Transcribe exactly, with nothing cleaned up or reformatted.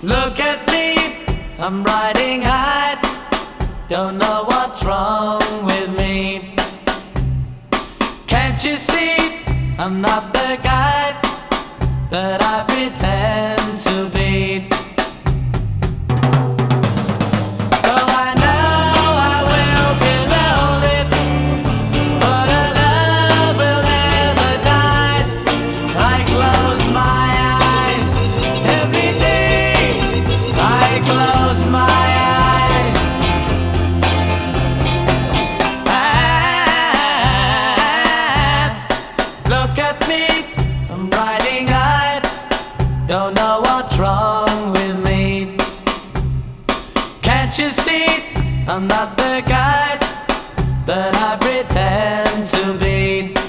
Look at me, I'm riding high. Don't know what's wrong with me. Can't you see, I'm not the guy that I pretend to be. Though I know I will be lonely, but a love will never die. I close my eyes every day, I close my eyes. Ah, look at me, I'm riding high. Don't know what's wrong with me. Can't you see, I'm not the guy that I pretend to be.